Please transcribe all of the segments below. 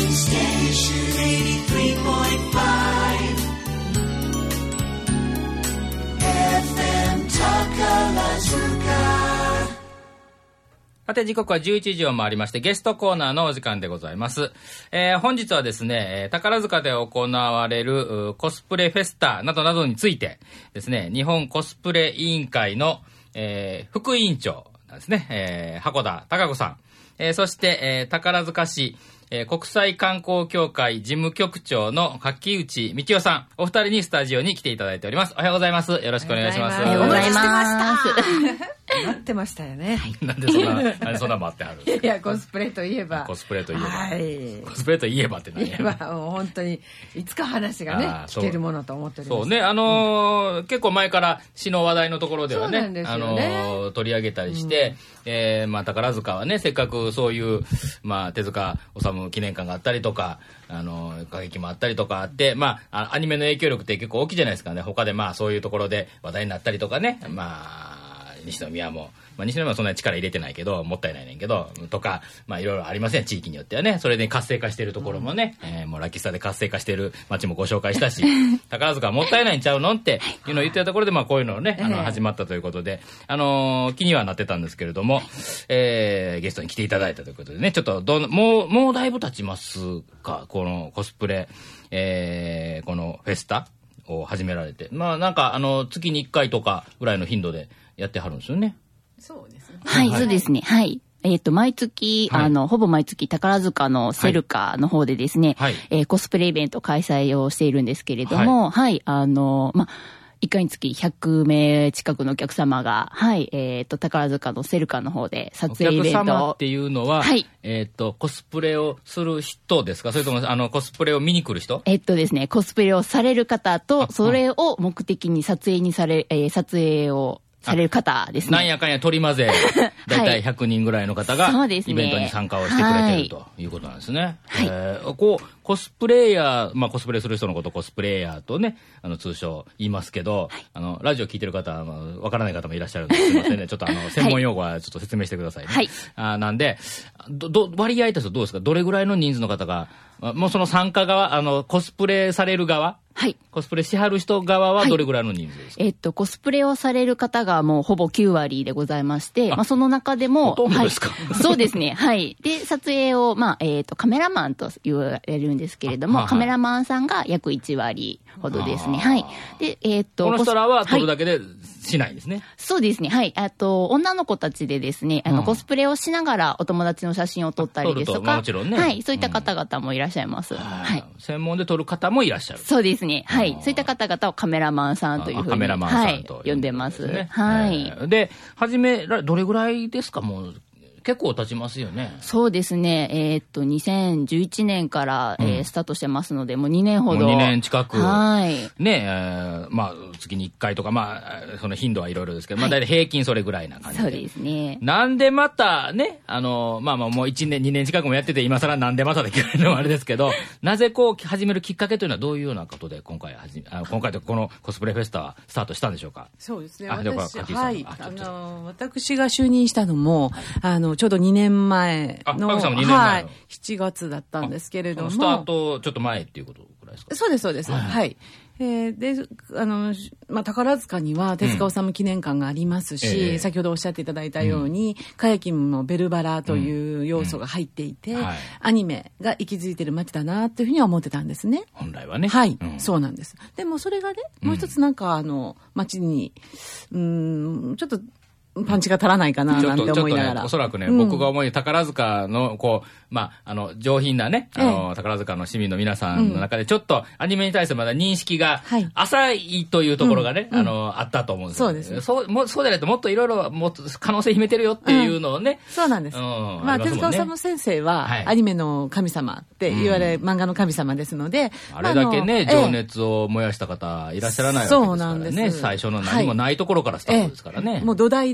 さて時刻は11時を回りましてゲストコーナーのお時間でございます。本日はですね、宝塚で行われるコスプレフェスタなどなどについてですね、日本コスプレ委員会の、副委員長なんですね、箱田貴子さん、そして、宝塚市国際観光協会事務局長の柿内幹夫さん、お二人にスタジオに来ていただいております。おはようございます。よろしくお願いします。 おはようございます。待ってましたよね。 なんでそんな待ってはるんですか。 いや、コスプレといえば。 コスプレといえば。 はい。 コスプレといえばって何や。 もう本当に、いつか話がね、聞けるものと思っております。 そうね、結構前から詩の話題のところではね、取り上げたりして、まあ、宝塚はね、せっかくそういう、まあ、手塚治虫記念館があったりとか、歌劇もあったりとかあって、まあ、アニメの影響力って結構大きいじゃないですかね。他でまあ、そういうところで話題になったりとかね、まあ、西宮も、まあ、西宮はそんなに力入れてないけど、もったいないねんけど、とか、まあいろいろありません、地域によってはね。それで活性化しているところもね、もうラッキースターで活性化している街もご紹介したし、宝塚はもったいないんちゃうのっていうのを言ってたところで、まあこういうのをね、始まったということで、気にはなってたんですけれども、ゲストに来ていただいたということでね、ちょっともうだいぶ経ちますか、このコスプレ、このフェスタを始められて。まあなんか月に1回とかぐらいの頻度でやってはるんですよね。 そうですね。 はい、そうですね。はい。毎月、ほぼ毎月宝塚のセルカの方でですね、コスプレイベント開催をしているんですけれども、まあ、1回につき100名近くのお客様が、宝塚のセルカの方で撮影イベントを。 お客様っていうのは、コスプレをする人ですか？それとも、コスプレを見に来る人？ ですね、コスプレをされる方と、それを目的に撮影をされる方ですね。 なんやかんや取り混ぜ、だいたい100人ぐらいの方が、イベントに参加をしてくれてるということなんですね。コスプレイヤー、まあコスプレする人のことコスプレイヤーとね、通称言いますけど、ラジオ聞いてる方、わからない方もいらっしゃるんですいませんね。ちょっと専門用語はちょっと説明してくださいね。なんで、割合としてどうですか？どれぐらいの人数の方が、もうその参加側、コスプレされる側、コスプレしはる人側はどれぐらいの人数ですか？ コスプレをされる方がもうほぼ9割でございまして、まあその中でも、 ほとんどですか？ そうですね。はい。で、撮影を、まあ、カメラマンと言われるんですけれども、カメラマンさんが約1割ほどですね。はい。で、 この人らは撮るだけでしないんですね。 そうですね。はい。女の子たちでですね、コスプレをしながらお友達の写真を撮ったりですとか、 もちろんね。 はい。そういった方々もいらっしゃいます。はい。 専門で撮る方もいらっしゃる。 そうですね。はい。そういった方々をカメラマンさんというふうに、 カメラマンさんと呼んでます。はい。 で、どれぐらいですか？もう結構経ちますよね。 そうですね。2011年から、スタートしてますので、もう2年ほど。 もう2年近く。 はい。 ね、まあ、月に1回とか、まあ、その頻度はいろいろですけど、まあ、大体平均それぐらいな感じで。 そうですね。 なんでまたね、まあまあ、もう1年、2年近くもやってて、今更なんでまたできるのはあれですけど、なぜこう、始めるきっかけというのはどういうようなことで、今回というかこのコスプレフェスタはスタートしたんでしょうか？ そうですね。 私が就任したのも、ちょうど2年前の、7月だったんですけれども。 スタートちょっと前っていうことぐらいですか？ そうです、そうです。はい。で、まあ、宝塚には手塚治虫記念館がありますし、先ほどおっしゃっていただいたように、歌劇のベルバラという要素が入っていて、アニメが息づいてる街だなというふうには思ってたんですね。 本来はね。 はい、そうなんです。でもそれがね、もう一つなんか街に、ちょっと、パンチが足らないかななんて思いながら。 おそらくね、僕が思い宝塚の、まあ、上品なね、宝塚の市民の皆さんの中で、ちょっとアニメに対してまだ認識が浅いというところがね、あったと思うんですよ。 そうですね。 そうでないともっといろいろ、もっと可能性秘めてるよっていうのをね。 そうなんです。まあ、手塚治虫先生は、アニメの神様って言われ、漫画の神様ですので。 あれだけね、情熱を燃やした方いらっしゃらないわけですからね。最初の何もないところからスタートですからね。 もう土台で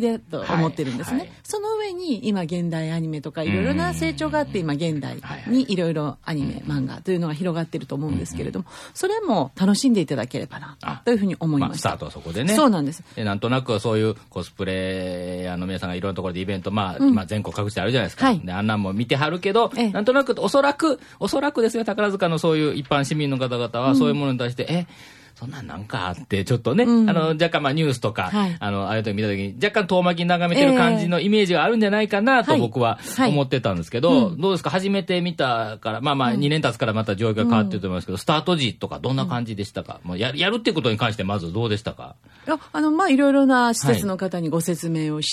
だと思ってるんですね。その上に今現代アニメとかいろいろな成長があって今現代にいろいろアニメ、漫画というのが広がってると思うんですけれども、それも楽しんでいただければなというふうに思いました。 スタートはそこでね。 そうなんです。 なんとなくそういうコスプレヤーの皆さんがいろんなところでイベント、今全国各地であるじゃないですか。であんなんも見てはるけど、なんとなくおそらくですよ、宝塚のそういう一般市民の方々はそういうものに対してそんなんかあってちょっとね、若干ニュースとか、ああいう時見た時に若干遠巻きに眺めてる感じのイメージがあるんじゃないかなと僕は思ってたんですけど、どうですか、初めて見たから2年経つからまた状況が変わってると思いますけど、スタート時とかどんな感じでしたか？やるっていうことに関してまずどうでしたか？ いろいろな施設の方にご説明をして、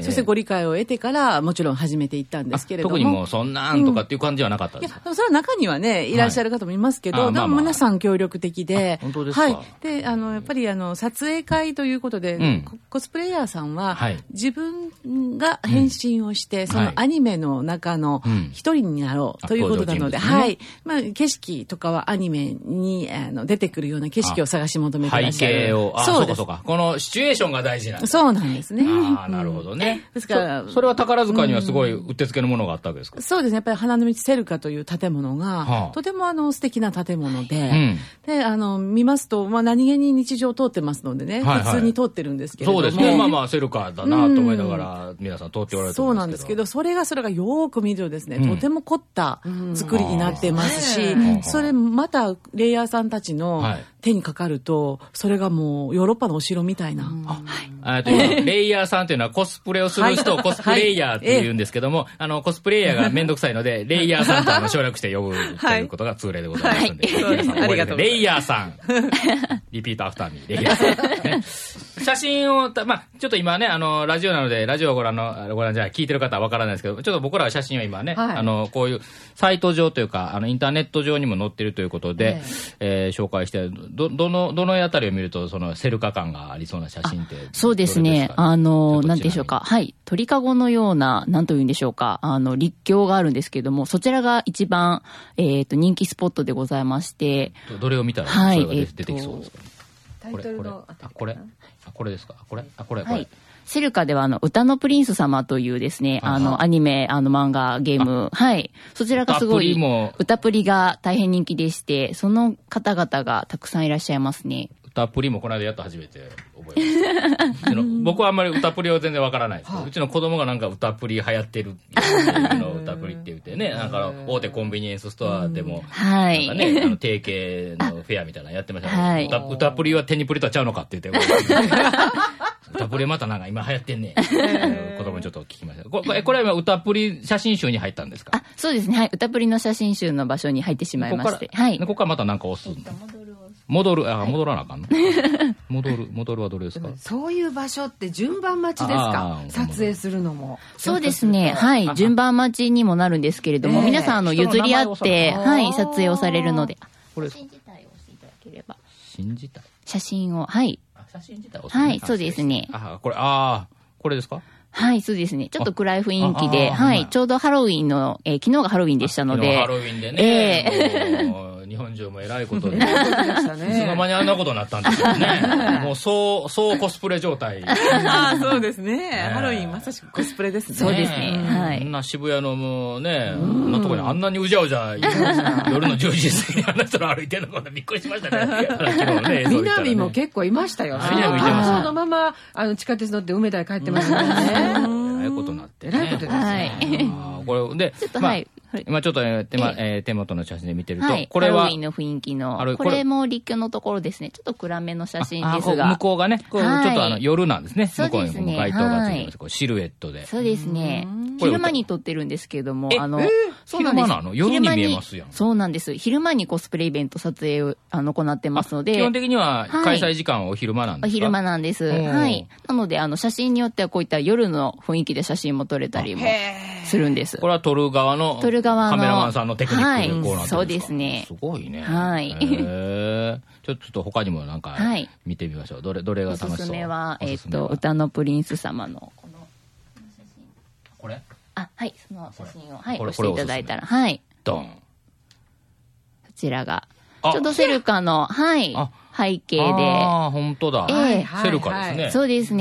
そしてご理解を得てからもちろん始めていったんですけれども、 特にもうそんなんとかっていう感じはなかったですか？ それは中にはねいらっしゃる方もいますけど、でも皆さん協力的で、 本当ですか？ でやっぱり撮影会ということで、コスプレイヤーさんは、自分が変身をして、そのアニメの中の一人になろうということなので、景色とかはアニメに出てくるような景色を探し求めてらっしゃる。 背景を、そうか。このシチュエーションが大事なんだ。 そうなんですね。 なるほどね。 ですからそれは宝塚にはすごいうってつけのものがあったわけですか？ そうですね。やっぱり花の道セルカという建物が、とても素敵な建物で、で見ますと何気に日常通ってますのでね、普通に通ってるんですけれども、 そうですね。セルカだなと思いながら皆さん通っておられると思そうなんですけど、それがよーく見るとですね、とても凝った作りになってますし、それまたレイヤーさんたちの手にかかると、それがもうヨーロッパのお城みたいな。 レイヤーさんというのはコスプレをする人をコスプレイヤーって言うんですけども、コスプレイヤーがめんどくさいので、レイヤーさんと省略して呼ぶということが通例でございますので、皆さん覚えてレイヤーさん。リピートアフターミー、レイヤーさん。写真を、ちょっと今ね、ラジオなので、ラジオをご覧じゃ聞いてる方はわからないですけど、ちょっと僕らは写真を今ね、こういうサイト上というか、インターネット上にも載ってるということで、紹介して、どのあたりを見ると、そのセルカ感がありそうな写真って。 そうですね。なんでしょうか。鳥かごのような、なんというんでしょうか。立教があるんですけども、そちらが一番、人気スポットでございまして。 どれを見たら、それが出てきそうですか？ タイトルのこれですか？これ。 セルカでは歌のプリンス様というですね、アニメ、漫画、ゲーム、そちらがすごい、歌プリが大変人気でして、その方々がたくさんいらっしゃいますね。 歌プリもこの間やっと初めて覚えました。僕はあんまり歌プリは全然わからないですけど、うちの子供がなんか歌プリ流行ってる歌プリって言ってね、大手コンビニエンスストアでも、なんかね、定型のフェアみたいなのやってましたね。歌プリは手にプリとはちゃうのかって言って、歌プリまたなんか今流行ってんね子供にちょっと聞きました。これは今歌プリ写真集に入ったんですか？ そうですね。歌プリの写真集の場所に入ってしまいまして。 ここからまたなんか押す。戻らなあかんの？戻るはどれですか？ そういう場所って順番待ちですか？撮影するのも。 そうですね。順番待ちにもなるんですけれども、皆さん譲り合って、撮影をされるので。 これ写真自体を押していただければ。 写真を、 写真自体を押して。そうですね。 これですか？ そうですね。ちょっと暗い雰囲気で、ちょうどハロウィンの、昨日がハロウィンでしたので。 ハロウィンでね。日本中も偉いことで。いつの間にあんなことになったんでしょうね。もうそうコスプレ状態。 そうですね。ハロウィンまさしくコスプレですね。 そうですね。 こんな渋谷のもうね、こんなところにあんなにうじゃうじゃ夜の10時過ぎにあんな人が歩いてるのかびっくりしましたね。 南も結構いましたよ。そのまま地下鉄乗って梅田へ帰ってましたね。 えらいことになって。 えらいことですね。 これで、今ちょっと手元の写真で見てると、 これはハロウィンの雰囲気の、これも立教のところですね。ちょっと暗めの写真ですが。 向こうがね、ちょっと夜なんですね。向こうに街灯がついてます。シルエットで。 そうですね。昼間に撮ってるんですけども、 昼間なの？夜に見えますやん。 そうなんです。昼間にコスプレイベント撮影を行ってますので。 基本的には開催時間はお昼間なんですか？ お昼間なんです。はい。なので、写真によってはこういった夜の雰囲気で写真も撮れたりもするんです。 これは撮る側のカメラマンさんのテクニックでこうなってるんですか？ そうですね。 すごいね。 はい。 ちょっと他にもなんか見てみましょう。どれが楽しそう？おすすめは、歌のプリンス様のこの写真。 これ？ その写真を、押していただいたら、 ドン。 こちらが、ちょうどセルカの、背景で。 本当だ。セルカですね。 そうですね。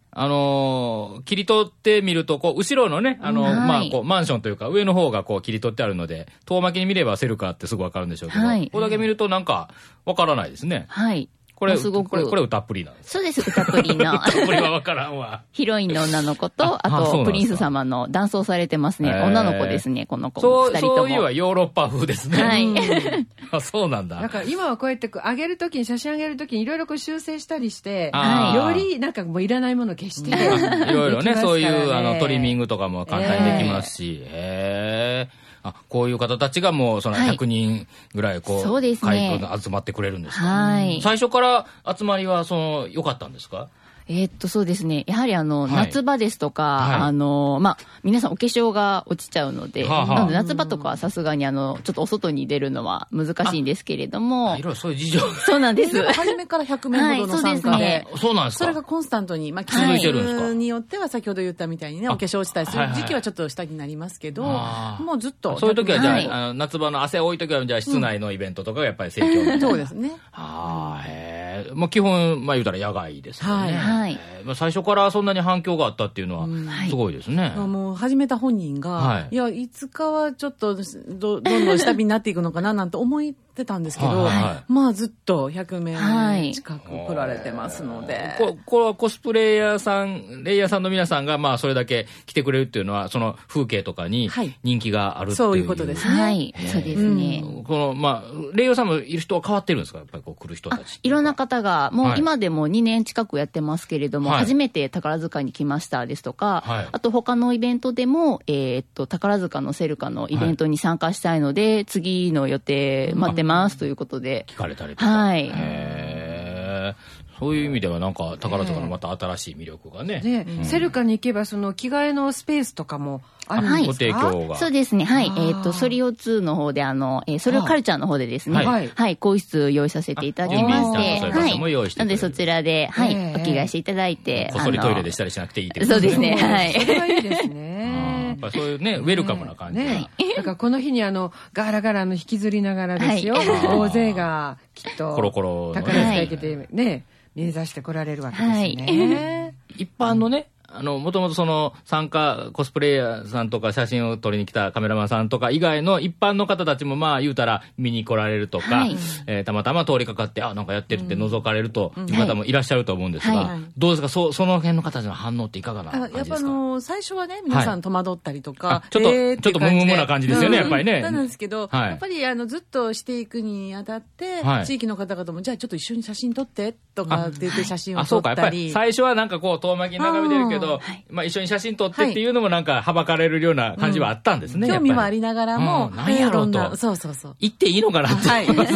切り取ってみると、こう、後ろのね、まあ、こう、マンションというか、上の方がこう、切り取ってあるので、遠巻きに見ればセルカーってすぐわかるんでしょうけど、ここだけ見るとなんか、わからないですね。 はい。 これ歌っぷりなんです。 そうです、歌っぷりの。 歌っぷりはわからんわ。 ヒロインの女の子と、あと、プリンス様の男装されてますね。女の子ですね、この子。 二人とも。そういうはヨーロッパ風ですね。 はい。 あ、そうなんだ。 だから今はこうやって上げるときに、写真上げるときにいろいろ修正したりして、よりなんかもういらないものを消して。 いろいろね、そういうトリミングとかも簡単にできますし。こういう方たちがもうその100人ぐらいそうですね。 集まってくれるんですか。 はい。 最初から集まりは良かったんですか。 そうですね。やはり夏場ですとか、まあ、皆さんお化粧が落ちちゃうので、なので夏場とかはさすがにちょっとお外に出るのは難しいんですけれども。 いろいろそういう事情。 そうなんです。 初めから100名ほどの参加で。 そうなんですか。 それがコンスタントに、まあ、季節によっては先ほど言ったみたいにね、お化粧落ちたりする時期はちょっと下になりますけど、もうずっと。 そういう時はじゃあ、夏場の汗多い時はじゃあ室内のイベントとかがやっぱり盛況。 そうですね。 まあ基本、まあ言うたら野外ですよね。はい。最初からそんなに反響があったっていうのはすごいですね。 もう始めた本人が、いや、いつかはちょっとどんどん下火になっていくのかななんて思ってたんですけど、まあずっと100名近く来られてますので。 これはコスプレイヤーさんの皆さんがまあそれだけ来てくれるっていうのは、その風景とかに人気があるっていう。 そういうことですね。 はい。そうですね。 まあ、レイヤーさんもいる人は変わってるんですか、やっぱり来る人たち。 いろんな方が、もう今でも2年近くやってますけれども、初めて宝塚に来ましたですとか、あと他のイベントでも、宝塚のセルカのイベントに参加したいので、次の予定待ってますということで。 聞かれたりとか。 はい。 そういう意味ではなんか宝塚のまた新しい魅力がね。 セルカに行けばその着替えのスペースとかもあるんですか。 ご提供が。 そうですね。はい。ソリオ2の方でソリオカルチャーの方でですね。はい。更衣室用意させていただきまして。はい。なのでそちらで、はい。お着替えしていただいて。 こっそりトイレでしたりしなくていいってことそうですね。はい。 それはいいですね。 やっぱそういうね、ウェルカムな感じ。 だからこの日にガラガラ引きずりながらですよ。大勢がきっと。 コロコロ。 宝塚行けてね。目指して来られるわけですね。 一般のね、もともとその参加、コスプレイヤーさんとか写真を撮りに来たカメラマンさんとか以外の一般の方たちもまあ言うたら見に来られるとか、たまたま通りかかって、なんかやってるって覗かれるという方もいらっしゃると思うんですが、どうですか、その辺の方たちの反応っていかがな感じですか。 やっぱ最初はね、皆さん戸惑ったりとか、 ちょっとムムムな感じですよね、やっぱりね。 なんですけど、やっぱりずっとしていくにあたって、地域の方々もじゃあちょっと一緒に写真撮ってとかって言って写真を撮ったり。そうか、やっぱり最初はなんかこう遠巻きに眺めてるけど、まあ一緒に写真撮ってっていうのもなんかはばかれるような感じはあったんですね。 興味もありながらも、 何やろうと。 そう。 行っていいのかなって。はい。でも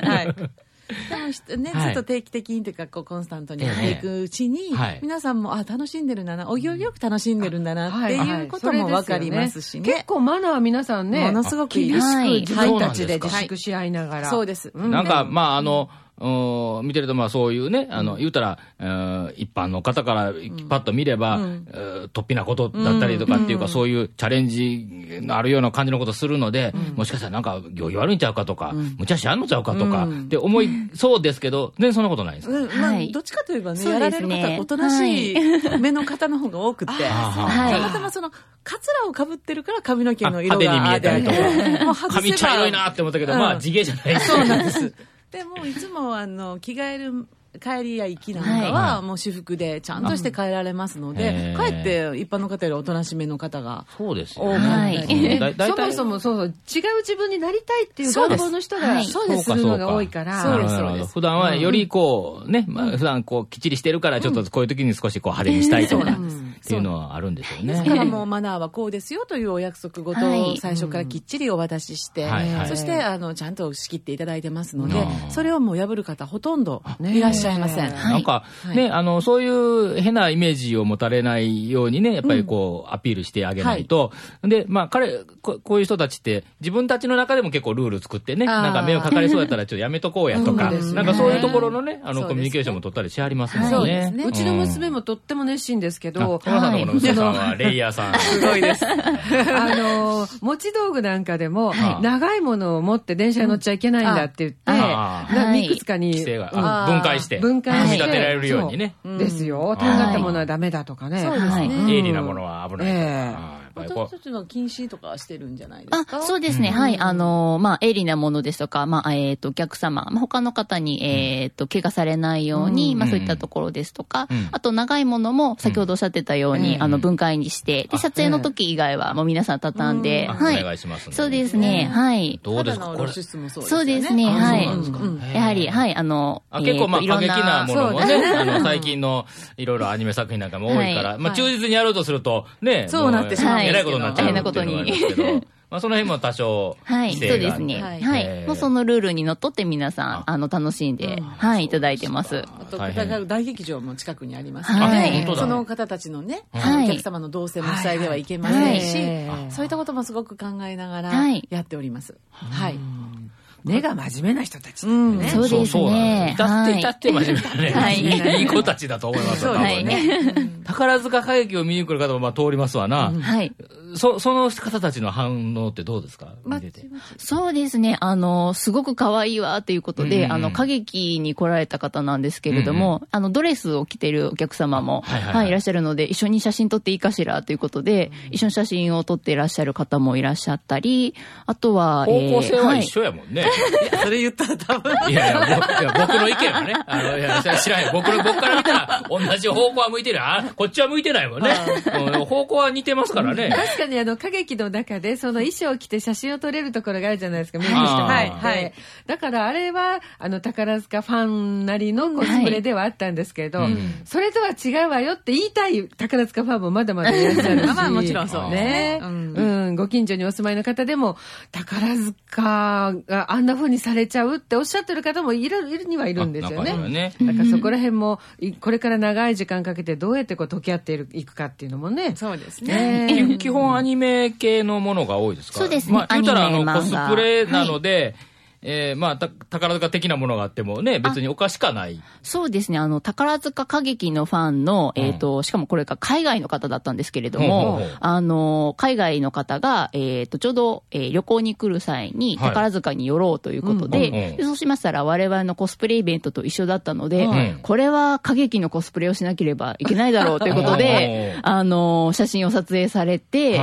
ね、ずっと定期的にというかコンスタントにやっていくうちに、皆さんも楽しんでるんだな、お行儀よく楽しんでるんだなっていうことも分かりますしね。 結構マナー皆さんね、 ものすごく厳しく自分たちで自粛し合いながら。 そうです。 なんかまあ見てるとまあそういうね、言うたら、一般の方からパッと見れば、突飛なことだったりとかっていうか、そういうチャレンジのあるような感じのことするので、もしかしたらなんか行儀悪いんちゃうかとか、無茶しあんのちゃうかとかって思いそうですけど、全然そんなことないですか。 どっちかといえばね、やられる方はおとなしい目の方の方が多くて、たまたまそのカツラをかぶってるから髪の毛の色が派手に見えたりとか、髪茶色いなって思ったけど、まあ地毛じゃない。 そうなんです。でもいつも着替える帰りや行きなんかはもう私服でちゃんとして帰られますので、かえって一般の方よりおとなしめの方がそうです多かったり、 そもそも違う自分になりたいっていう願望の人がするのが多いから、 普段はよりこうね、普段こうきっちりしてるからちょっとこういう時に少しこう派手にしたいとかっていうのはあるんですよね。 ですからもうマナーはこうですよというお約束事を最初からきっちりお渡しして、そしてちゃんと仕切っていただいてますので、それをもう破る方ほとんどいらっしゃいません。 なんかね、そういう変なイメージを持たれないようにね、やっぱりこうアピールしてあげないと。で、まあこういう人たちって自分たちの中でも結構ルール作ってね、なんか目をかかりそうやったらちょっとやめとこうやとか、なんかそういうところのね、コミュニケーションも取ったりしはりますもんね。 うちの娘もとっても熱心ですけど、 浜田さんの娘さんはレイヤーさん。 すごいです。 持ち道具なんかでも、長いものを持って電車に乗っちゃいけないんだって言って、いくつかに分解しして分解して組み立てられるようにね。 ですよ。とんがったものはダメだとかね。 そうですね。 鋭利なものは危ないとか。 私たちの禁止とかしてるんじゃないですか？ そうですね。はい。鋭利なものですとか、お客様、他の方に、怪我されないように、そういったところですとか、あと長いものも、先ほどおっしゃってたように、分解にして、で、撮影の時以外はもう皆さん畳んで、はい。 お願いします。 そうですね。はい。 どうですかこれ。 そうですね。はい。やはり、はい。 結構過激なものもね、最近のいろいろアニメ作品なんかも多いから、忠実にやろうとすると、ね、 そうなってしまう。 えらいことになっちゃうっていうのがありますけど、その辺も多少はい、そうですね。はい。もうそのルールにのっとって皆さん、楽しんで、はい、いただいてます。 あと、大劇場も近くにありますので、その方たちのね、お客様の動線も塞いではいけませんし、そういったこともすごく考えながらやっております。はい。 根が真面目な人たち。 そうですね。 至って真面目なね。いい子たちだと思いますよ、多分ね。宝塚歌劇を見に来る方も通りますわな。はい。その方たちの反応ってどうですか？見てて。 そうですね。すごく可愛いわということで、歌劇に来られた方なんですけれども、ドレスを着てるお客様も、はい、いらっしゃるので、一緒に写真撮っていいかしらということで、一緒に写真を撮っていらっしゃる方もいらっしゃったり、あとは、 方向性は一緒やもんね。 それ言ったら多分。 いや、僕の意見はね。知らない。僕から見たら、同じ方向は向いてる。こっちは向いてないもんね。方向は似てますからね。 確かに歌劇の中で、その衣装を着て写真を撮れるところがあるじゃないですか、見る人も。はい。はい。だからあれは、宝塚ファンなりのコスプレではあったんですけど、それとは違うわよって言いたい宝塚ファンもまだまだいらっしゃるし。 まあもちろんそうね。ご近所にお住まいの方でも、宝塚があんな風にされちゃうっておっしゃってる方もいるにはいるんですよね。だからそこら辺も、これから長い時間かけてどうやって溶け合っていくかっていうのもね。 そうですね。 基本アニメ系のものが多いですか？ そうですね。 言ったらコスプレなので、宝塚的なものがあってもね、別におかしかない。 そうですね。宝塚歌劇のファンの、しかもこれが海外の方だったんですけれども、海外の方が、ちょうど、旅行に来る際に宝塚に寄ろうということで、そうしましたら我々のコスプレイベントと一緒だったので、これは歌劇のコスプレをしなければいけないだろうということで、写真を撮影されて、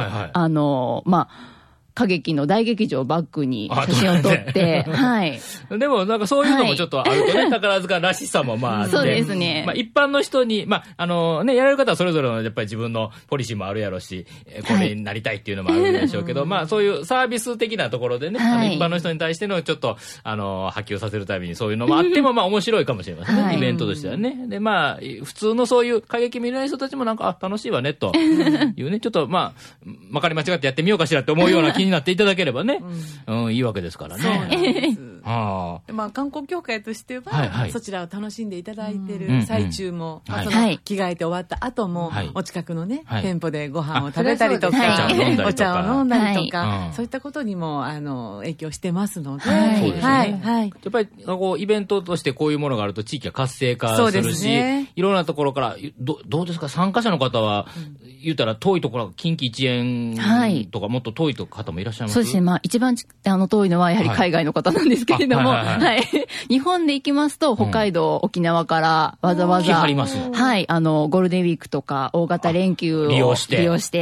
歌劇の大劇場をバックに写真を撮って、はい。 でもなんかそういうのもちょっとあるとね、宝塚らしさもあって。 そうですね。 一般の人に、やられる方はそれぞれのやっぱり自分のポリシーもあるやろうし、これになりたいっていうのもあるでしょうけど、そういうサービス的なところでね、一般の人に対してのちょっと、波及させるためにそういうのもあっても、面白いかもしれませんね、イベントとしてはね。で、普通のそういう歌劇見れない人たちもなんか、楽しいわね、というね、ちょっとまかり間違ってやってみようかしらって思うような気になっていただければね、いいわけですからね。 観光協会としては、そちらを楽しんでいただいている最中も、着替えて終わった後も、お近くのね、店舗でご飯を食べたりとか、お茶を飲んだりとか、そういったことにも影響してますので、 やっぱりイベントとしてこういうものがあると地域が活性化するし、いろんなところからどうですか、参加者の方は言うたら遠いところ、近畿一円とかもっと遠い方もいらっしゃいます？ そうですね。一番遠いのはやはり海外の方なんですけれども、日本で行きますと、北海道、沖縄からわざわざ、ゴールデンウィークとか大型連休を利用して、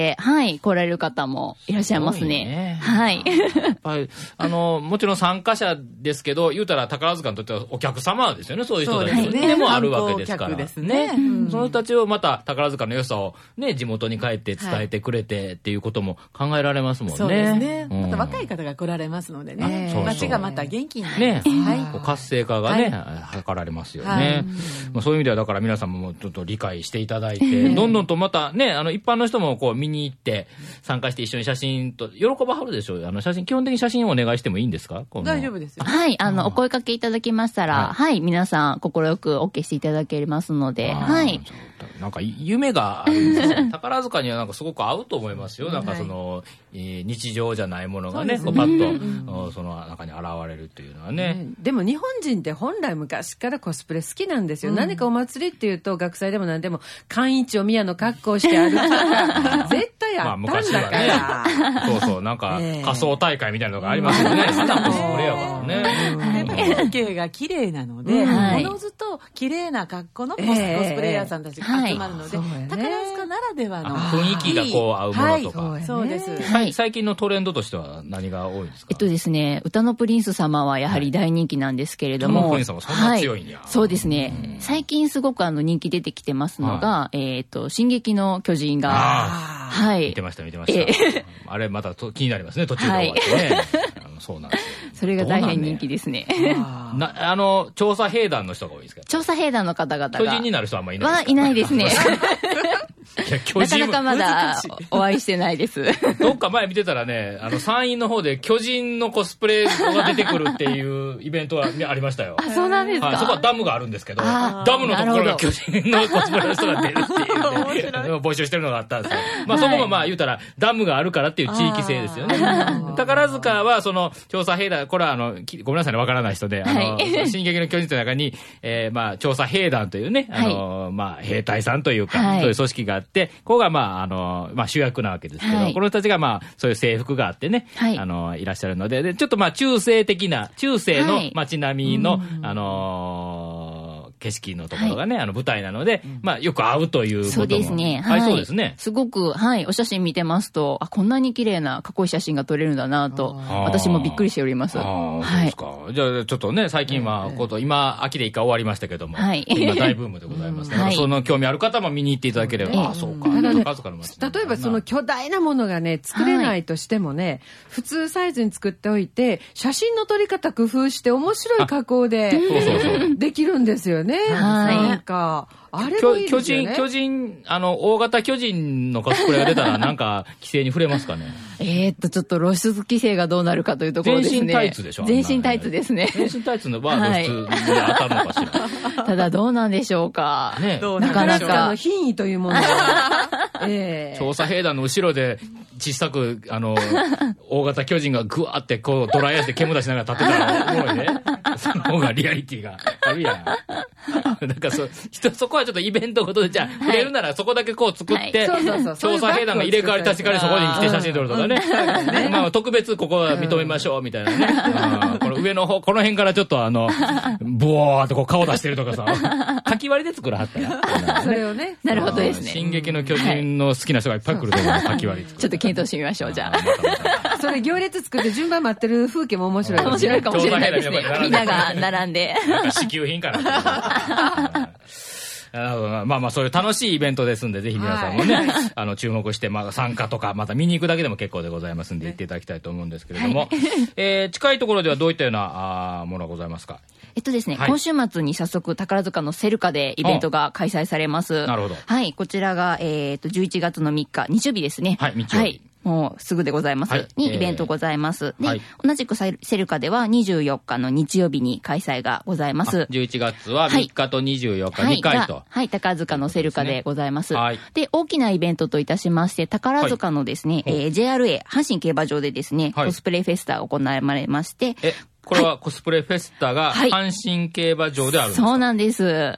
来られる方もいらっしゃいますね。 やっぱり、もちろん参加者ですけど、言うたら宝塚にとってはお客様ですよね、そういう人たちでもあるわけですから。その人たちをまた宝塚の良さをね、地元に帰って伝えてくれてっていうことも考えられますもんね。 そうですね。また若い方が来られますのでね、街がまた元気になります。 活性化がね、図られますよね。そういう意味ではだから皆さんもちょっと理解していただいて、どんどんとまたね、一般の人もこう見に行って参加して一緒に写真と喜ばはるでしょう。基本的に写真をお願いしてもいいんですか？ 大丈夫ですよ。 お声かけいただきましたら、皆さん快く OK していただけますので、 なんか夢があるんですよ。宝塚にはなんかすごく合うと思いますよ。なんかその、日常じゃないものがね、こうパッと、その中に現れるっていうのはね。 でも日本人って本来昔からコスプレ好きなんですよ。何かお祭りっていうと、学祭でも何でも、寛一お宮の格好をして歩くとか、絶対あったんだから。 そうそう、なんか仮装大会みたいなのがありますよね。コスプレやからね。 風景が綺麗なので、おのずと綺麗な格好のコスプレイヤーさんたちが集まるので、宝塚ならではの雰囲気がこう合うものとか。 そうです。 最近のトレンドとしては何が多いですか？ ですね、歌のプリンス様はやはり大人気なんですけれども、 歌のプリンス様そんな強いんや。 そうですね。最近すごく人気出てきてますのが、進撃の巨人が、はい。 見てました。あれまた気になりますね、途中で終わってね。そうなんですよ。 それが大変人気ですね。 調査兵団の人が多いですか？ 調査兵団の方々が。 巨人になる人はあんまりいないですか？ いないですね。 なかなかまだお会いしてないです。 どっか前見てたらね、山陰の方で巨人のコスプレが出てくるっていうイベントがありましたよ。 そうなんですか。 そこはダムがあるんですけど、ダムのところが巨人のコスプレの人が出るっていうね、募集してるのがあったんですよ。そこも言うたらダムがあるからっていう地域性ですよね。宝塚はその調査兵団、これはごめんなさいね、わからない人で、進撃の巨人の中に、調査兵団というね、兵隊さんというか、そういう組織があって、ここが主役なわけですけど、この人たちがそういう制服があってね、いらっしゃるので、ちょっと中世の街並みの、景色のところがね、舞台なので、よく合うということも。 そうですね。 はい。そうですね。 すごく、お写真見てますと、こんなに綺麗な、かっこいい写真が撮れるんだなと、私もびっくりしております。 そうですか。じゃあ、ちょっとね、最近今、秋で一回終わりましたけども、今大ブームでございますね。その興味ある方も見に行っていただければ、そうか。例えばその巨大なものがね、作れないとしてもね、普通サイズに作っておいて、写真の撮り方工夫して面白い加工でできるんですよね。なんか、あれもいいですよね。 巨人、大型巨人のコスプレが出たらなんか規制に触れますかね？ ちょっと露出規制がどうなるかというところですね。 全身タイツでしょ？ 全身タイツですね。 全身タイツのバー露出で当たるのかしら。 ただどうなんでしょうか。 ね、なかなか品位というものが。 調査兵団の後ろで小さく、大型巨人がぐわーってこうドライアイスで煙出しながら立ってたらおもろいね。その方がリアリティがあるやん。なんかそこはちょっとイベントごとで、じゃあ、触れるならそこだけこう作って、調査兵団が入れ替わり立ち替わりそこに来て写真撮るとかね。特別ここは認めましょうみたいなね。この上の方、この辺からちょっとブワーってこう顔出してるとかさ、かき割りで作らはったら。 それをね。 なるほどですね。 進撃の巨人の好きな人がいっぱい来ると思う。かき割り。 ちょっと検討してみましょう、じゃあ。 それ行列作って順番待ってる風景も面白い。 面白いかもしれないですね。みんなが並んで。 支給品かな。そういう楽しいイベントですんで、ぜひ皆さんもね、注目して、参加とか、また見に行くだけでも結構でございますんで、行っていただきたいと思うんですけれども、近いところではどういったようなものがございますか？ ですね、今週末に早速宝塚のセルカでイベントが開催されます。 なるほど。 はい、こちらが、11月の3日、日曜日ですね。 はい、日曜日。 もうすぐでございます。にイベントございます。で、同じくセルカでは24日の日曜日に開催がございます。 11月は3日と24日2回と。 はい、宝塚のセルカでございます。で、大きなイベントといたしまして、宝塚のですね、JRA、阪神競馬場でですね、コスプレフェスタ行われまして、 これはコスプレフェスタが阪神競馬場であるんですか？ そうなんです。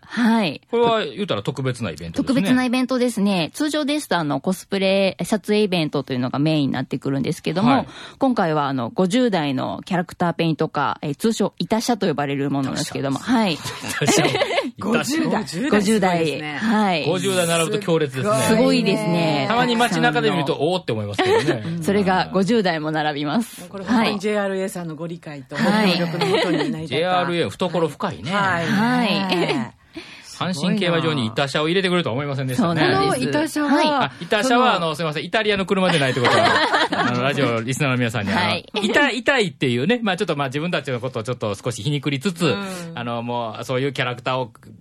はい。 これは言うたら特別なイベントですね。 特別なイベントですね。通常ですとコスプレ撮影イベントというのがメインになってくるんですけども、今回は50代のキャラクターペイントか、通称イタシャと呼ばれるものなんですけども、はい。50代。はい。 50代並ぶと強烈ですね。 すごいですね。 たまに街中で見るとおーって思いますけどね。 それが50代も並びます。 これ本当に JRA さんのご理解とご協力のもとになりたい。 JRA 懐深いね。 はい。 阪神競馬場にイタ車を入れてくれるとは思いませんでしたね。 このイタ車は、 イタ車はすみません、イタリアの車でないということは、ラジオリスナーの皆さんに痛いっていうね、ちょっと自分たちのことをちょっと少し皮肉りつつ、もうそういうキャラクターを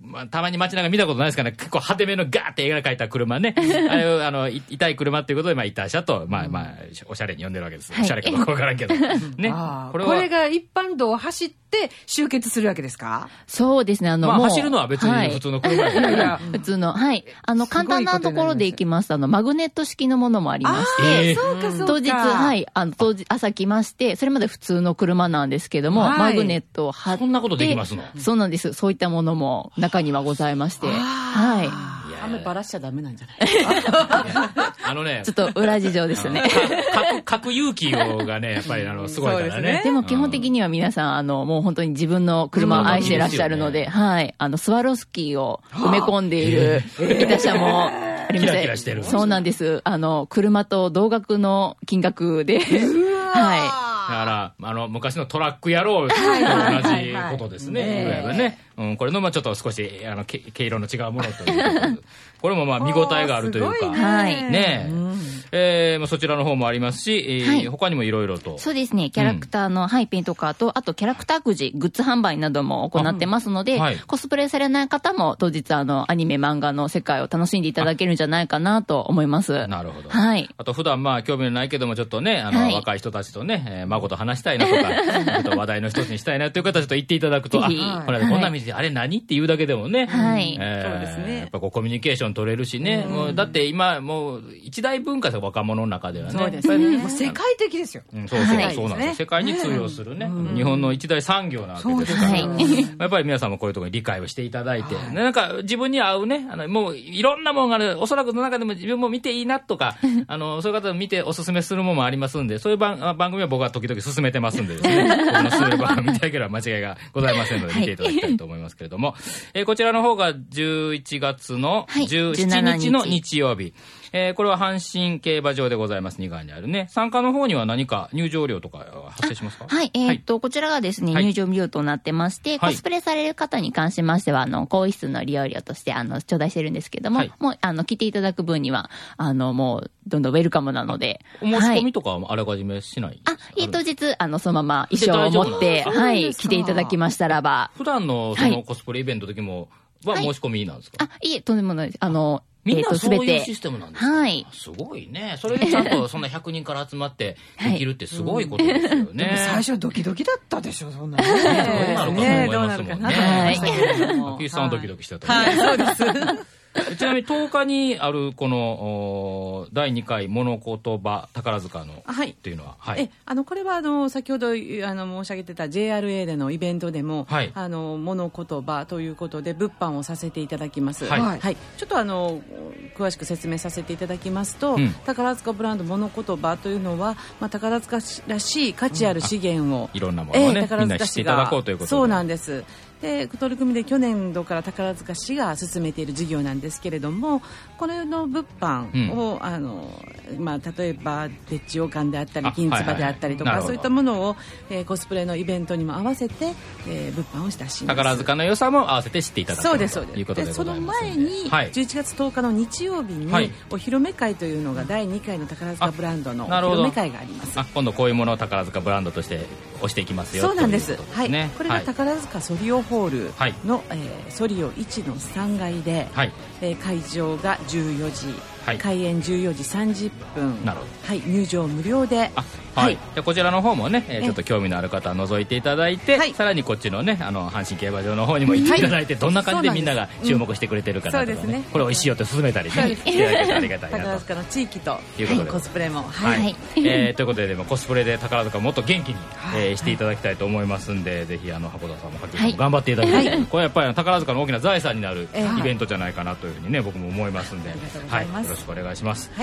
たまに街中見たことないですからね、結構派手めのガーって絵が描いた車ね。あれ痛い車っていうことで、痛車と、おしゃれに呼んでるわけです。おしゃれかどうかわからんけど。ね。 これが一般道を走って集結するわけですか？ そうですね、 走るのは別に普通の車や普通の、はい。簡単なところで行きますと、マグネット式のものもありまして、当日、当日朝来まして、それまで普通の車なんですけども、マグネットを貼って、 そんなことできますの？ そうなんです。そういったものも中にはございまして、はい。 あんまりバラしちゃダメなんじゃないですか？ ちょっと裏事情ですね。 書く勇気がね、やっぱりすごいからね。 でも基本的には皆さん、もう本当に自分の車を愛してらっしゃるので、はい。スワロフスキーを埋め込んでいる板車もありまキラキラしてる。 そうなんです。車と同額の金額で、はい。 だから、昔のトラック野郎と同じことですね。これの、ちょっと少し、毛色の違うものということで。これも見応えがあるというか。 はい。 ねえ。そちらの方もありますし、他にもいろいろと。 そうですね。キャラクターの、ペイントカーと、あとキャラクターくじ、グッズ販売なども行ってますので、コスプレされない方も当日アニメ漫画の世界を楽しんでいただけるんじゃないかなと思います。 なるほど。 はい。 あと普段興味のないけども、ちょっとね、若い人たちとね、孫と話したいなとか、ちょっと話題の一つにしたいなという方はちょっと言っていただくと、これこんな道であれ何って言うだけでもね、 はい。 そうですね。 やっぱコミュニケーション取れるしね、だって今もう一大文化ですよ、若者の中ではね。 そうですね。もう世界的ですよ。 そうなんです。世界に通用するね、日本の一大産業なわけですから、やっぱり皆さんもこういうところに理解をしていただいて、なんか自分に合うね、もういろんなものがある、おそらくの中でも自分も見ていいなとか、そういう方を見ておすすめするものもありますんで、そういう番組は僕は時々進めてますんでですね、僕のそういう番組見ていただければ間違いがございませんので見ていただきたいと思いますけれども、こちらの方が11月の17日の日曜日。これは阪神競馬場でございます。2階にあるね。参加の方には何か入場料とか発生しますか？ はい。こちらがですね、入場無料となってまして、コスプレされる方に関しましては、更衣室の利用料として、頂戴してるんですけども、もう、来ていただく分には、もう、どんどんウェルカムなので。 お申し込みとかはあらかじめしない？ 当日、そのまま衣装を持って、来ていただきましたらば。 普段のそのコスプレイベントの時も、申し込みなんですか？ いえ、とんでもないです。 みんなそういうシステムなんですか？ はい。 すごいね。それでちゃんとそんな100人から集まってできるってすごいことですよね。 最初ドキドキだったでしょ、そんなね。どうなるかと思いますもんね。 はい。 秋吉さんはドキドキしたと思います。はい、そうです。 ちなみに10日にあるこの第2回物言葉宝塚のっていうのは、 これは先ほど申し上げてた JRA でのイベントでも、物言葉ということで物販をさせていただきます。ちょっと詳しく説明させていただきますと、宝塚ブランド物言葉というのは、宝塚らしい価値ある資源を、 いろんなものをね、みんな知っていただこうということで。 そうなんです。で取り組みで去年度から宝塚市が進めている事業なんですけれども、これの物販を、例えばでっち羊羹であったり金つばであったりとか、そういったものを、コスプレのイベントにも合わせて、物販をしたします。 宝塚の良さも合わせて知っていただくということでございます。 その前に、11月10日の日曜日に、お披露目会というのが第2回の宝塚ブランドのお披露目会があります。 今度こういうものを宝塚ブランドとして推していきますよ。 そうなんです。これが宝塚ソリオホールの、ソリオ1の3階で、会場が14時、開演14時30分、入場無料で、 でこちらの方もね、ちょっと興味のある方は覗いていただいて、さらにこっちのね阪神競馬場の方にも行っていただいて、どんな感じでみんなが注目してくれてるかなとかね、これ美味しいよって勧めたりねしていただけたらありがたいなと。 宝塚の地域とコスプレもということでコスプレで宝塚をもっと元気にしていただきたいと思いますんで、ぜひ函館さんも柿さんも頑張っていただきたい。これやっぱり宝塚の大きな財産になるイベントじゃないかなというふうにね僕も思いますんで、よろしくお願いします。